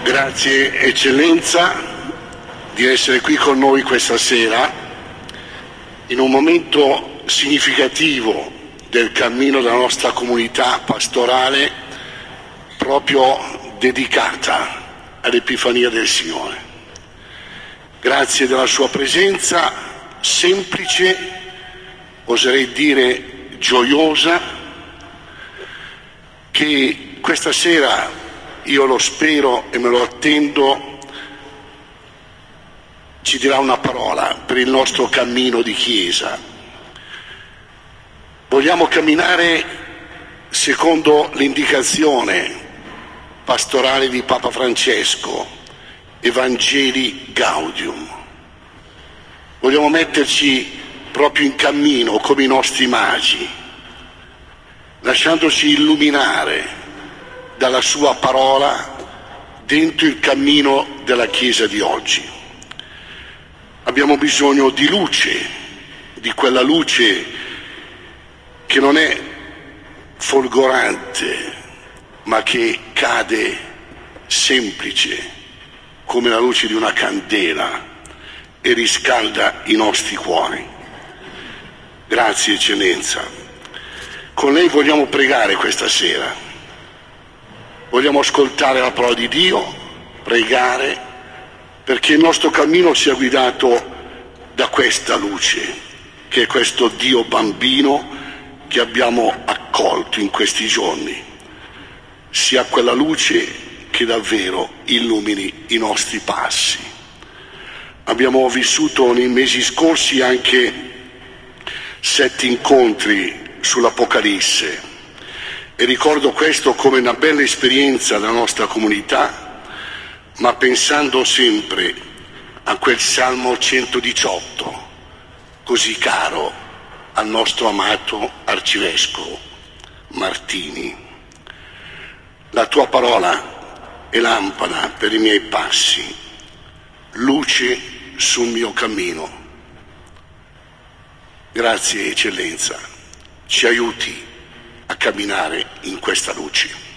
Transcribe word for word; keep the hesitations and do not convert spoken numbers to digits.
Grazie Eccellenza di essere qui con noi questa sera in un momento significativo del cammino della nostra comunità pastorale proprio dedicata all'Epifania del Signore. Grazie della sua presenza semplice, oserei dire gioiosa, che questa sera io lo spero e me lo attendo, ci dirà una parola per il nostro cammino di Chiesa. Vogliamo camminare secondo l'indicazione pastorale di Papa Francesco, Evangelii Gaudium. Vogliamo metterci proprio in cammino come i nostri magi, lasciandoci illuminare dalla sua parola dentro il cammino della Chiesa di oggi. Abbiamo bisogno di luce, di quella luce che non è folgorante, ma che cade semplice come la luce di una candela e riscalda i nostri cuori. Grazie Eccellenza. Con lei vogliamo pregare questa sera. Vogliamo ascoltare la parola di Dio, pregare, perché il nostro cammino sia guidato da questa luce, che è questo Dio bambino che abbiamo accolto in questi giorni. Sia quella luce che davvero illumini i nostri passi. Abbiamo vissuto nei mesi scorsi anche sette incontri sull'Apocalisse. E ricordo questo come una bella esperienza della nostra comunità, ma pensando sempre a quel Salmo centodiciotto, così caro al nostro amato Arcivescovo Martini. La tua parola è lampada per i miei passi, luce sul mio cammino. Grazie Eccellenza, ci aiuti a camminare in questa luce.